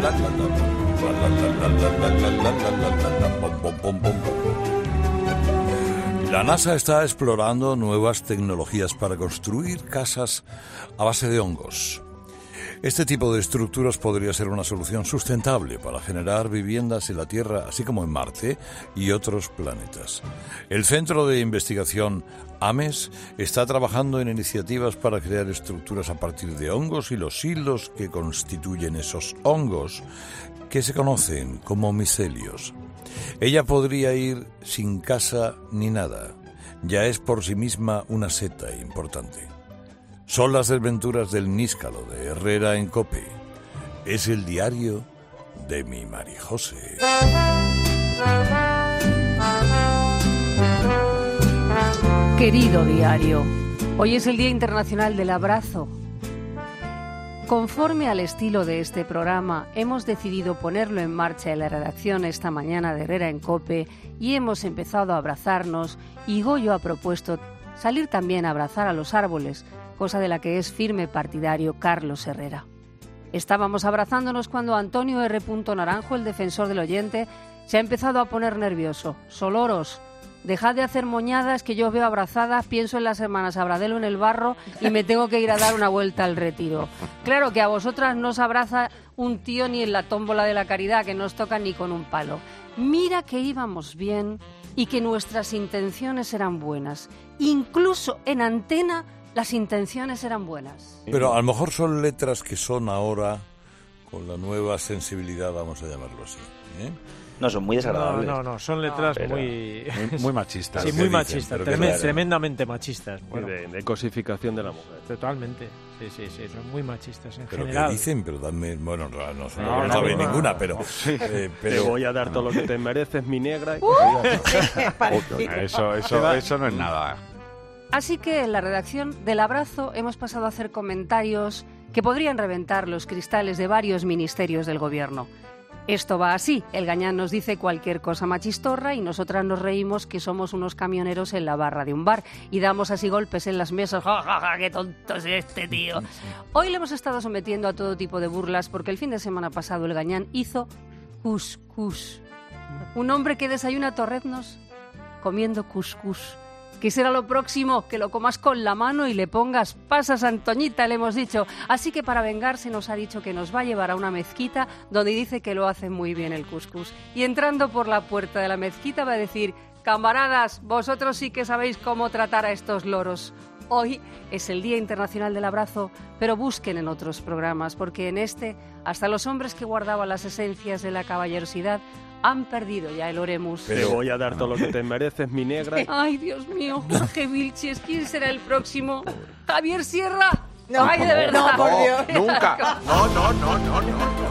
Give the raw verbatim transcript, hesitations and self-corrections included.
La NASA está explorando nuevas tecnologías para construir casas a base de hongos. Este tipo de estructuras podría ser una solución sustentable para generar viviendas en la Tierra, así como en Marte y otros planetas. El Centro de Investigación AMES está trabajando en iniciativas para crear estructuras a partir de hongos y los hilos que constituyen esos hongos, que se conocen como micelios. Ella podría ir sin casa ni nada. Ya es por sí misma una seta importante. Son las desventuras del níscalo de Herrera en Cope. Es el diario de mi Marijose. Querido diario, hoy es el Día Internacional del Abrazo. Conforme al estilo de este programa, hemos decidido ponerlo en marcha en la redacción esta mañana de Herrera en Cope y hemos empezado a abrazarnos, y Goyo ha propuesto salir también a abrazar a los árboles, cosa de la que es firme partidario Carlos Herrera. Estábamos abrazándonos cuando Antonio R. Naranjo, el defensor del oyente, se ha empezado a poner nervioso. Soloros, dejad de hacer moñadas, que yo os veo abrazadas, pienso en las hermanas Abradelo en el barro y me tengo que ir a dar una vuelta al Retiro. Claro que a vosotras no os abraza un tío ni en la tómbola de la caridad, que no os toca ni con un palo. Mira que íbamos bien y que nuestras intenciones eran buenas. Incluso en antena las intenciones eran buenas. Pero a lo mejor son letras que son ahora, con la nueva sensibilidad, vamos a llamarlo así, ¿eh? No, son muy desagradables. No, no, no, son letras no, muy... muy... Muy machistas. Sí, muy machistas, dicen, tremend, claro. tremendamente machistas. Bueno, de, de cosificación de la mujer. Totalmente, sí, sí, sí, son muy machistas en ¿Pero general. qué dicen? Pero dame... Bueno, no, no, no, No, no sabe no, ninguna, no, pero, no. eh, pero... Te voy a dar todo lo que te mereces, mi negra. Y Uh, eso, eso, eso no es nada. Así que en la redacción del abrazo hemos pasado a hacer comentarios que podrían reventar los cristales de varios ministerios del gobierno. Esto va así: el Gañán nos dice cualquier cosa machistorra y nosotras nos reímos que somos unos camioneros en la barra de un bar y damos así golpes en las mesas. ¡Ja, ja, ja, qué tonto es este tío! Hoy le hemos estado sometiendo a todo tipo de burlas porque el fin de semana pasado el Gañán hizo cuscús. Un hombre que desayuna torreznos comiendo cuscús. ¿Qué será lo próximo? Que lo comas con la mano y le pongas pasas, Antoñita, le hemos dicho. Así que para vengarse nos ha dicho que nos va a llevar a una mezquita donde dice que lo hace muy bien el cuscús. Y entrando por la puerta de la mezquita va a decir: camaradas, vosotros sí que sabéis cómo tratar a estos loros. Hoy es el Día Internacional del Abrazo, pero busquen en otros programas, porque en este hasta los hombres que guardaban las esencias de la caballerosidad han perdido ya el oremus. Te voy a dar todo lo que te mereces, mi negra. Ay, Dios mío, Jorge Vilches, ¿quién será el próximo? ¿Javier Sierra? No, Ay, de verdad. no, por Dios. Nunca. No, no, no, no, no.